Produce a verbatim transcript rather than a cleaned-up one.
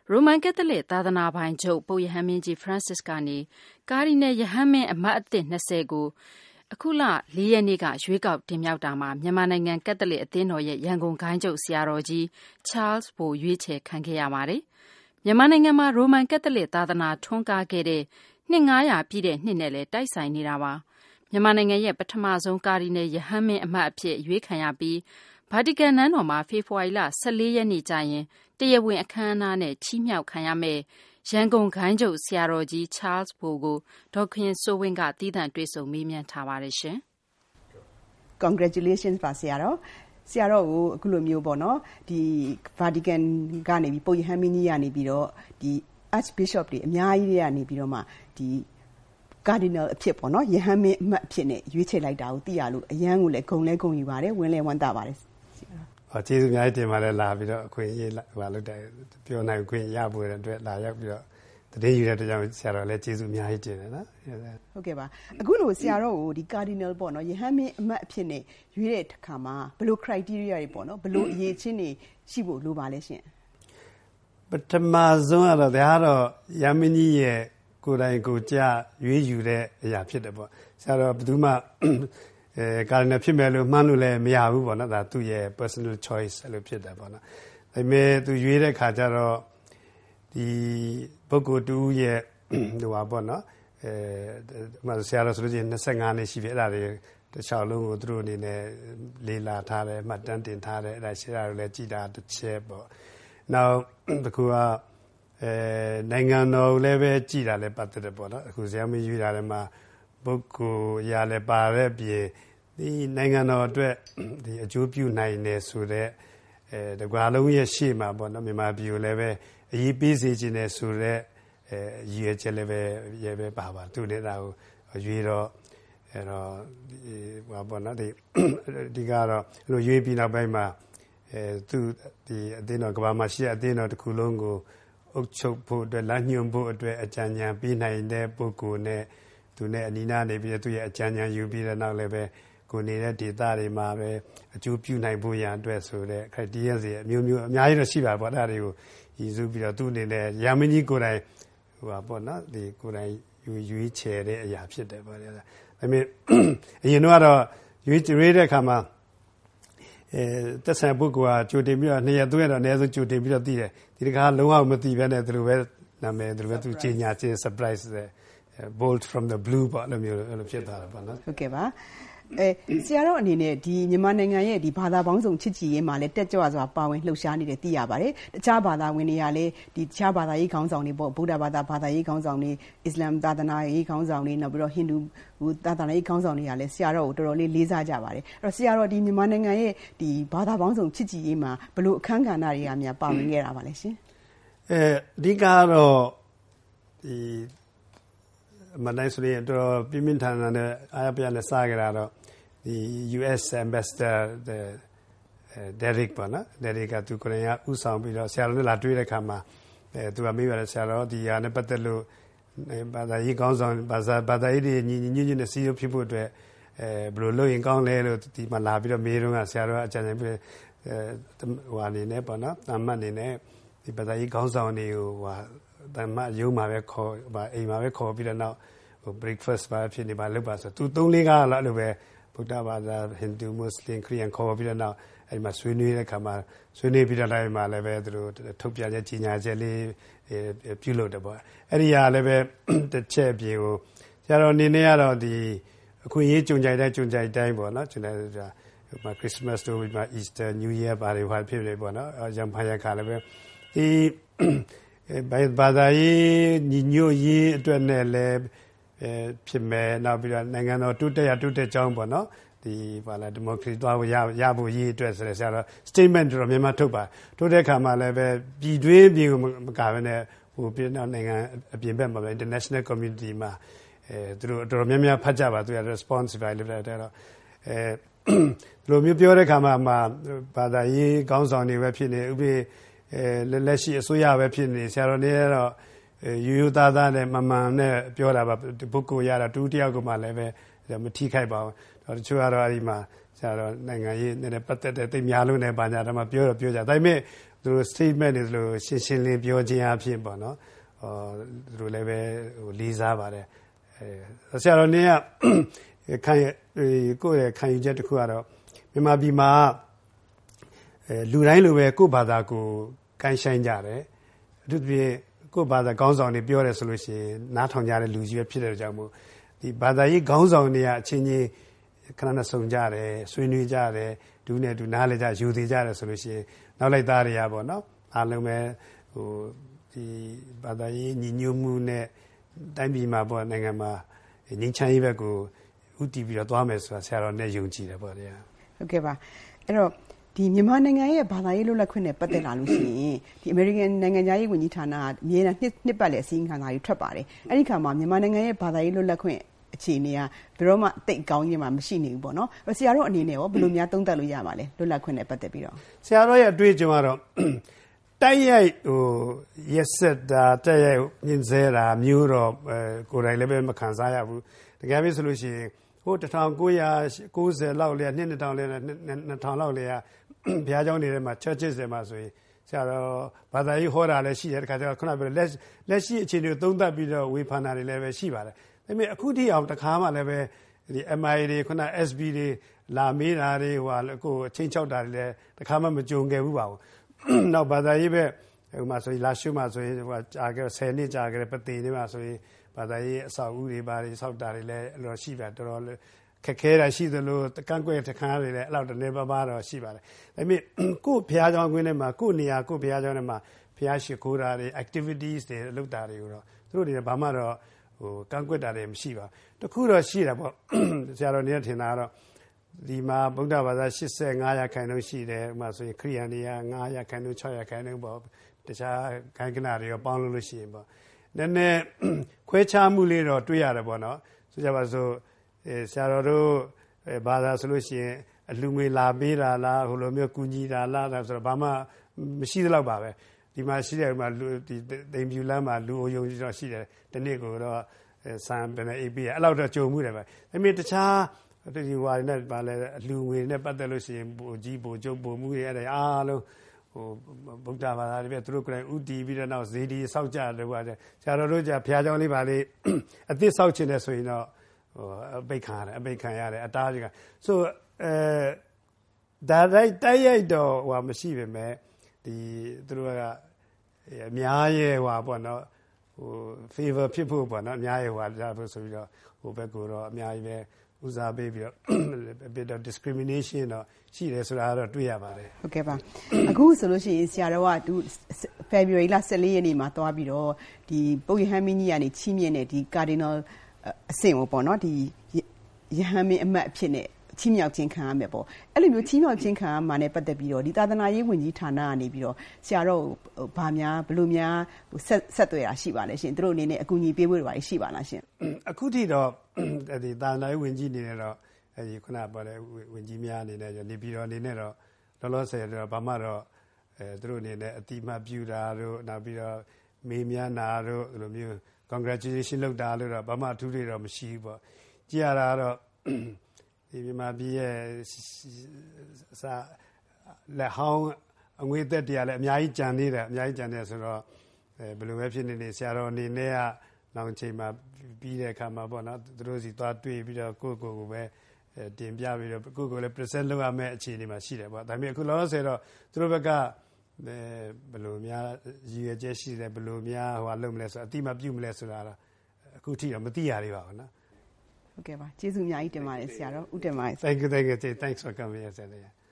ရိုမန်ကက်သလစ်သာသနာပိုင်ချုပ်ပုပ်ရဟန်းမင်းကြီး Francis ကနေကာဒီနယ်ရဟန်းမင်းအမတ်အသစ်၂၀ကိုအခုလ၄ရက်နေ့ကရွေးကောက်တင်မြှောက်တာမှာမြန်မာနိုင်ငံကက်သလစ်အသင်းတော်ရဲ့ရန်ကုန်ဂိုဏ်းချုပ်ဆရာတော်ကြီး Charles Bo ရွေးချယ်ခံခဲ့ရပါတယ်။မြန်မာနိုင်ငံမှာရိုမန်ကက်သလစ်သာသနာထွန်းကားခဲ့တဲ့နှစ်၅၀၀ပြည့်တဲ့နှစ်နဲ့လည်းတိုက်ဆိုင်နေတာပါ။မြန်မာနိုင်ငံရဲ့ပထမဆုံးကာဒီနယ်ရဟန်းမင်းအမတ်အဖြစ်ရွေးခံရပြီးဗာတီကန်နန်းတော်မှာဖေဖော်ဝါရီလ၁၄ရက်နေ့ကျရင်တရားဝင်အခမ်းအနားနဲ့ချီးမြှောက်ခံရမယ်ရန်ကုန်ဂိုဏ်းချုပ်ဆရာတော်ကြီး Charles Bo ကိုဒေါက်ခင်စိုးဝင်းကသီးသန့်တွေ့ဆုံမေးမြန်းထားပါတယ်ရှင်။ Congratulations ပါဆရာတော်ဆရာတော်ကိုအခုလိုမျိုးပေါ့နော်ဒီ Vatican ကနေပြီးပုပ်ရဟန်းမင်းကြီးကနေပြီးတော့ဒီ Archbishop တွေအများကြီးတွေကနေပြီးတော့မှဒီ Cardinal အဖြစ်ပေါ့နော်ရဟန်းမင်းအမတ်အဖြစ်နဲ့ရွေးချယ်လိုက်တာကိုသိရလို့အရန်ကိုလည်းဂုဏ်လဲဂုဏ်ယူပါတယ်ဝင်းလဲဝမ်းသာပါတယ်ဟောကျေးဇူးအများကြီးတင်ပါတယ်လာပြီးတော့အခွင့်အရေးဟိုလုပ်တယ်ပြောနိုင်ခွင့်ရဖို့အတွက်လာရောက်ပြီးတော့တည်ယူတဲ့အတွက်ကြောင့်ဆရာတော်လည်းကျေးဇူးအများကြီးတင်တယ်နော်ဟုတ်ကဲ့ပါအခုလိုဆရာတော်ကိုဒီ Cardinal ပေါ့နော်ရဟန်းမင်းအမတ်အဖြစ်နဲ့ရွေးတဲ့အခါမှာဘယ်လို criteria တွေပေါ့နော်ဘယ်လိုအရေးချင်းတွေရှိဖို့လိုပါလဲရှင်ပထမဆုံးကတော့ဒါကတော့ရမင်းကြီးရဲ့ကိုယ်တိုင်ကိုကြရွေးယူတဲ့အရာဖြစ်တယ်ပေါ့ဆရာတော်ဘယ်သူမှအဲကာရဏဖြစ်မယ်လို့မှန်းလို့လည်းမရဘူးပေါ့နော်ဒါသူ့ရဲ့ personal choice အဲ့လိုဖြစ်တယ်ပေါ့နော်ဒါပေမဲ့သူရွေးတဲ့ခါကျတော့ဒီပုဂ္ဂိုလ်တူရဲ့ဟိုပါပေါ့နော်အဲဆရာတော်ဆိုလို့ချင်း၂၅နှစ်ရှိပြီအဲ့ဒါတွေတစ်ခြားလုံးကိုသူတို့အနေနဲ့လေးလာထားတယ်မှတ်တမ်းတင်ထားတယ်အဲ့ဒါဆရာတော်လည်းကြည်တာတစ်ချက်ပေါ့နောက်တစ်ခုကအဲနိုင်ငံတော်လည်းပဲကြည်တာလည်းပတ်သက်တယ်ပေါ့နော်အခုဆရာမရွေးတာလည်းမှာပုဂ္ဂိုလ်ရာလည်းပါတဲ့ပြင်ဒီနိုင်ငံတော်အတွက်ဒီအကျိုးပြုနိုင်တယ်ဆိုတဲ့အဲတကွာလုံးရဲ့ရှေ့မှာပေါ့နော်မြန်မာပြည်ကိုလည်းပဲအရေးပေးစေခြင်းနဲ့ဆိုတဲ့အဲရည်ရွယ်ချက်လည်းပဲရဲပဲပါပါသူလည်းဒါကိုရွေးတော့အဲတော့ဒီဘာပေါ့နော်ဒီဒီကတော့လိုရွေးပြီးနောက်ပိုင်းမှာအဲသူဒီအသင်းတော်ကဘာမှရှိတဲ့အသင်းတော်တစ်ခုလုံးကိုအုပ်ချုပ်ဖို့အတွက်လမ်းညွှန်ဖို့အတွက်အကြံဉာဏ်ပေးနိုင်တဲ့ပုဂ္ဂိုလ်နဲ့သူနဲ့အနီးနားနေပြီးသူရဲ့အကြံဉာဏ်ယူပြီးတဲ့နောက်လည်းပဲကိုနေတဲ့ဒေသတွေမှာပဲအကျိုးပြုနိုင်ဖို့ရန်အတွက်ဆိုတဲ့ criteria တွေအမျိုးမျိုးအများကြီးတော့ရှိပါပေါ့အဲ့ဒါတွေကိုရည်စူးပြီးတော့သူ့အနေနဲ့ရာမင်းကြီးကိုယ်တိုင်ဟိုပါပေါ့နော်ဒီကိုယ်တိုင်ယူရွေးချယ်တဲ့အရာဖြစ်တယ်ပေါ့ဒါပေမဲ့အရင်တော့ရွေးရွေးတဲ့အခါမှာအဲတက်ဆိုင်ပုဂ္ဂိုလ်ကကြိုတင်ပြီးတော့နှစ်ရက်သုံးရက်တော့အနည်းဆုံးကြိုတင်ပြီးတော့သိတယ်ဒီတခါလုံးဝမသိဘဲနဲ့သူတို့ပဲနာမည်သူတို့ပဲသူကြီးညာချင်း surprise bolt from the blue ပေါ့လို့မျိုးလို့ဖြစ်သွားတာပေါ့နော်ဟုတ်ကဲ့ပါအဲဆရာတော်အနေနဲ့ဒီမြန်မာနိုင်ငံရဲ့ဒီဘာသာပေါင်းစုံချစ်ကြည်ရေးမှာလည်းတက်ကြွစွာပါဝင်လှုပ်ရှားနေတယ်သိရပါတယ်တခြားဘာသာဝင်တွေကလည်းဒီတခြားဘာသာရေးခေါင်းဆောင်တွေပေါ့ဗုဒ္ဓဘာသာဘာသာရေးခေါင်းဆောင်တွေအစ္စလာမ်သာသနာရေးခေါင်းဆောင်တွေနောက်ပြီးတော့ဟိန္ဒူသာသနာရေးခေါင်းဆောင်တွေကလည်းဆရာတော်ကိုတော်တော်လေးလေးစားကြပါတယ်အဲ့တော့ဆရာတော်ဒီမြန်မာနိုင်ငံရဲ့ဒီဘာသာပေါင်းစုံချစ်ကြည်ရေးမှာဘယ်လိုအခမ်းကဏ္ဍတွေကများပါဝင်ခဲ့တာပါလဲရှင်အဲအဓိကတော့ဒီမနိုင်ဆိုရင်တော့ပြင်းပြင်းထန်ထန်နဲ့အားရပြနဲ့စားကြတာတော့ဒီ U S Ambassador Derek ပေါ့နော် Derek ကသူကိုယ်တိုင်ကဥဆောင်ပြီးတော့ဆရာတော်နဲ့လာတွေ့တဲ့အခါမှာအဲသူကမေးပါတယ်ဆရာတော်ဒီဟာနဲ့ပတ်သက်လို့ဘာသာရေးကောင်းဆောင်ဘာသာဘာသာရေးတွေညီညီညွတ်ညွတ်နဲ့စီးရုံးဖြစ်ဖို့အတွက်အဲဘယ်လိုလုပ်ရင်ကောင်းလဲလို့ဒီမှာလာပြီးတော့မေးတော့ကဆရာတော်ကအကြံဉာဏ်ပေးအဲဟိုအနေနဲ့ပေါ့နော်အမှတ်အနေနဲ့ဒီဘာသာရေးကောင်းဆောင်တွေကိုဟိုတမတ်ရုံးမှာပဲခေါ်ဗာအိမ်မှာပဲခေါ်ပြီးတော့နောက်ဟို breakfast ပါဖြစ်နေပါလောက်ပါဆိုသူသုံးလေးကားလောက်လို့ပဲဗုဒ္ဓဘာသာဟိန္ဒူမွတ်စလင်ခရစ်ယာန်ခေါ်ပြီးတော့နောက်အဲ့မှာဆွေးနွေးတဲ့ခါမှာဆွေးနွေးပြီးတော့လည်းမှာလည်းပဲသူတို့ထုတ်ပြချက်ကြီးညာချက်လေးပြုလုပ်တယ်ပေါ့အဲ့ဒီဟာလည်းပဲတစ်ချက်ပြေကိုဆရာတော်အနေနဲ့ကတော့ဒီအခွင့်အရေးကြုံကြိုက်တိုင်းကြုံကြိုက်တိုင်းပေါ့နော်ကျွန်တော်တို့မှာ Christmas တို့မှာ Easter New Year ဘာတွေဟောဖြစ်နေပေါ့နော်ရံဖန်ရခါလည်းပဲဒီဘာသာရေးညီညွတ်ရေးအတွက်နဲ့လည်းအဲဖြစ်မယ်နောက်ပြီးတော့နိုင်ငံတော်တိုးတက်ရတိုးတက်ကြောင်းပေါ့နော်ဒီဘာလဲဒီမိုကရေစီသွားရရဖို့ရေးအတွက်ဆိုတဲ့ဆရာတော် statement တော်မြန်မာထုတ်ပါထုတ်တဲ့အခါမှာလည်းပဲပြည်တွင်းပြည်ကိုမကဘဲနဲ့ဟိုပြည်နောက်နိုင်ငံအပြင်ဘက်မှာပဲ international community မှာအဲသူတို့တော်တော်များများဖတ်ကြပါသူရ response ပဲလုပ်တဲ့တော့အဲလိုမျိုးပြောတဲ့အခါမှာဘာသာရေးကောင်းဆောင်တွေပဲဖြစ်နေဥပဒေအဲလက်ရှိအစိုးရပဲဖြစ်နေဆရာတော်နေတော့ယူယူသားသားနဲ့မမှန်နဲ့ပြောတာပါပုဂ္ဂိုလ်ရတာတူတယောက်ကမှလည်းပဲမထိခိုက်ပါဘူးတော့တချို့ကတော့အဲ့ဒီမှာဆရာတော်နိုင်ငံရေးနဲ့ပတ်သက်တဲ့သိများလို့နဲ့ဘာညာတော့မှပြောတော့ပြောကြဒါပေမဲ့သူသူတို့ statement တွေလို့ရှင်းရှင်းလင်းပြောခြင်းအဖြစ်ပေါ့နော်ဟောသူတို့လည်းပဲဟိုလေးစားပါတယ်အဲဆရာတော်နင်းကခံကိုယ့်ရဲ့ခံယူချက်တစ်ခုကတော့မြန်မာပြည်မှာအဲလူတိုင်းလိုပဲကိုယ့်ဘာသာကိုကိုင်းဆိုင်ကြတယ်အထူးသဖြင့်ကိုယ့်ဘာသာခေါင်းဆောင်တွေပြောတယ်ဆိုလို့ရှိရင်နားထောင်ကြတဲ့လူကြီးပဲဖြစ်တဲ့ကြောင့်မို့ဒီဘာသာရေးခေါင်းဆောင်တွေကအချင်းချင်းခဏနဲ့ဆုံကြတယ်ဆွေးနွေးကြတယ်ဒူးနဲ့ဒူးနားလေကြယူသေးကြတယ်ဆိုလို့ရှိရင်နောက်လိုက်သားတွေကပေါ့နော်အားလုံးပဲဟိုဒီဘာသာရေးညီညွတ်မှုနဲ့တိုင်းပြည်မှာပေါ့နိုင်ငံမှာငြိမ်းချမ်းရေးဘက်ကိုဥတည်ပြီးတော့သွားမယ်ဆိုတာဆရာတော်နဲ့ယုံကြည်တယ်ပေါ့ဗျာဟုတ်ကဲ့ပါအဲ့တော့ဒီမြန်မာနိုင်ငံရဲ့ဘာသာရေးလွတ်လပ်ခွင့်နဲ့ပတ်သက်လာလို့ရှိရင်ဒီ American နိုင်ငံသားရေးဝန်ကြီးဌာနကအမြဲတမ်းနှစ်နှစ်ပတ်လည်အစည်းအဝေးတွေထွက်ပါတယ်အဲ့ဒီခါမှာမြန်မာနိုင်ငံရဲ့ဘာသာရေးလွတ်လပ်ခွင့်အခြေအနေကဘယ်တော့မှတိတ်ကောင်းကြီးမှမရှိနေဘူးပေါ့နော်ဆရာတို့အနေနဲ့ရောဘယ်လိုများသုံးသပ်လို့ရပါလဲလွတ်လပ်ခွင့်နဲ့ပတ်သက်ပြီးတော့ဆရာတို့ရဲ့အတွေ့အကြုံကတော့တိုက်ရိုက်ဟိုရက်ဆက်တာတိုက်ရိုက်ညင်ဆဲတာမျိုးတော့အဲကိုယ်တိုင်လည်းပဲမခံစားရဘူးတကယ်ပြီဆိုလို့ရှိရင်ဟိုတစ်ထောင်ကိုးရာကိုးဆယ်လောက်လေနှစ်နှစ်ထောင်လေနှစ်ထောင်လောက်လေဘုရားကျောင်းတွေထဲမှာ churches တွေမှာဆိုရင်ဆရာတော်ဘာသာရေးဟောတာလည်းရှိတယ်တခါကျတော့ခုနကပြောလက်လက်ရှိအခြေအနေကိုသုံးသပ်ပြီးတော့ဝေဖန်တာတွေလည်းပဲရှိပါတယ်ဒါပေမဲ့အခုထိအောင်တစ်ခါမှလည်းပဲဒီ M I A တွေခုန S B တွေလာမေးတာတွေဟိုကိုအချင်းချောက်တာတွေလည်းတစ်ခါမှမကြုံခဲ့ဘူးပါဘူးနောက်ဘာသာရေးပဲဟိုမှာဆိုရင်လာရှုမှာဆိုရင်ဟိုကြာခဲ့ဆယ်နှစ်ကြာခဲ့ပသိနေမှာဆိုရင်ဘာသာရေးအဆောက်အဦတွေဘာတွေဆောက်တာတွေလည်းအဲ့လိုရှိပါတော်တော်ခက်ခဲတာရှိသလိုတကန့်ကွက်တခါတွေလည်းအဲ့လောက်တနေပါပါတော့ရှိပါတယ်ဒါပေမဲ့ကို့ဘုရားကျောင်းကွင်းထဲမှာကို့နေရာကို့ဘုရားကျောင်းထဲမှာဘုရားရှိခိုးတာတွေ activities တွေလုပ်တာတွေကိုတော့သူတို့တွေဘာမှတော့ဟိုကန့်ကွက်တာတွေမရှိပါဘူးတခုတော့ရှိတာပေါ့ဆရာတော်နေထင်တာကတော့ဒီမှာဗုဒ္ဓဘာသာ၈၅ရာခိုင်နှုန်းရှိတယ်ဥပမာဆိုရင်ခရိယာန်တွေက၅ရာခိုင်နှုန်း၆ရာခိုင်နှုန်းပေါ့တခြားခိုင်ကနာတွေရောပေါင်းလို့လို့ရှိရင်ပေါ့နည်းနည်းခွဲခြားမှုလေးတော့တွေ့ရတယ်ပေါ့နော်ဆိုကြပါစို့အဲဆရာတော်တို့ဘာသာဆိုလို့ရှိရင်အလူငွေလာပေးတာလားဟိုလိုမျိုးကူညီတာလားဆိုတော့ဘာမှမရှိသလောက်ပါပဲဒီမှာရှိတဲ့မှာလူဒီတိမ်ပြူလမ်းမှာလူအုံယုံကြီးတော့ရှိတယ်ဒီနေ့ကိုတော့ဆန်ပင်အေးပေးအဲ့လောက်တော့ကြုံမှုတယ်ပဲဒါပေမဲ့တခြားဒီဝါရနဲ့ပါလဲအလူငွေနဲ့ပတ်သက်လို့ရှိရင်ပိုကြီးပိုကျုပ်ပိုမှုတွေအဲ့ဒါအားလုံးဟိုဗုဒ္ဓဘာသာတွေပြသူတို့ကိုယ်တိုင်ဥတီပြီးတော့နောက်ဇေဒီစောက်ကြတယ်ဘာလဲဆရာတော်တို့じゃဘုရားကျောင်းလေးပါလေးအသစ်စောက်ချင်တယ်ဆိုရင်တော့ဟိုအပိတ်ခံရတယ်အပိတ်ခံရတယ်အတားကြီးကဆိုအဲဒါရိုက်တိုက်ရိုက်တော့ဟိုမရှိပဲမဲ့ဒီသူတို့ကအများရဲ့ဟိုပေါ့နော်ဟို favor ဖြစ်ဖို့ပေါ့နော်အများရဲ့ဟိုဒါဖို့ဆိုပြီးတော့ဟိုဘက်ကတော့အများကြီးပဲဦးစားပေးပြီးတော့ a bit of discrimination တော့ရှိတယ်ဆိုတာတော့တွေ့ရပါတယ်ဟုတ်ကဲ့ပါအခုဆိုလို့ရှိရင်ဆရာတော်ကသူ February လ၁၄ရက်နေ့မှာတွားပြီးတော့ဒီပုပ်ရဟန်းမင်းကြီးကနေချီးမြှင့်တဲ့ဒီ Cardinal အဆင့်ကိုပေါ့နော်ဒီရဟန်းမင်းအမတ်အဖြစ်နဲ့ချီးမြှောက်ခြင်းခံရမယ်ပေါ့အဲ့လိုမျိုးချီးမြှောက်ခြင်းခံရမှာနဲ့ပတ်သက်ပြီးတော့ဒီသာသနာရေးဝန်ကြီးဌာနကနေပြီးတော့ဆရာတော်ဘာများဘလို့များဆက်ဆက်သွယ်တာရှိပါလဲရှင်သူတို့အနေနဲ့အကူအညီပေးဖို့တွေပါရှိပါလားရှင်အခုထိတော့ဒီသာသနာရေးဝန်ကြီးအနေနဲ့တော့အဲဒီခုနပြောတဲ့ဝန်ကြီးများအနေနဲ့နေပြီးတော့အနေနဲ့တော့လောလောဆယ်တော့ဘာမှတော့အဲသူတို့အနေနဲ့အတိမတ်ပြူတာတို့နောက်ပြီးတော့မေးမြန်းတာတို့ဒီလိုမျိုး congratulation လုပ်တာလို့တော့ဘာမှအထူးတွေတော့မရှိဘူးပေါ့ကြည့်ရတာတော့ဒီမြန်မာပြည်ရဲ့စာလက်ဟောင်းအငွေသက်တရားလည်းအများကြီးကြံနေတယ်အများကြီးကြံနေဆိုတော့အဲဘယ်လိုပဲဖြစ်နေနေဆရာတော်အနေနဲ့ကနောက်ချိန်မှာပြီးတဲ့အခါမှာပေါ့နော်သူတို့စီသွားတွေ့ပြီးတော့ကိုယ့်ကိုယ်ကိုပဲတင်ပြပြီးတော့ကိုယ့်ကိုယ်လည်း present လုပ်ရမယ့်အခြေအနေမှာရှိတယ်ပေါ့ဒါပေမဲ့အခုလောလောဆယ်တော့သူတို့ဘက်ကဘယ်လိုများရည်ရွယ်ချက်ရှိတယ်ဘယ်လိုများဟိုလုပ်မလဲဆိုအတိမပြုမလဲဆိုတာတော့အခုထိတော့မသိရသေးပါဘူးနော်ဟုတ်ကဲ့ပါကျေးဇူးအများကြီးတင်ပါတယ်ဆရာတော်ဦးတင်ပါတယ် Thank you thank you thanks for coming yesterday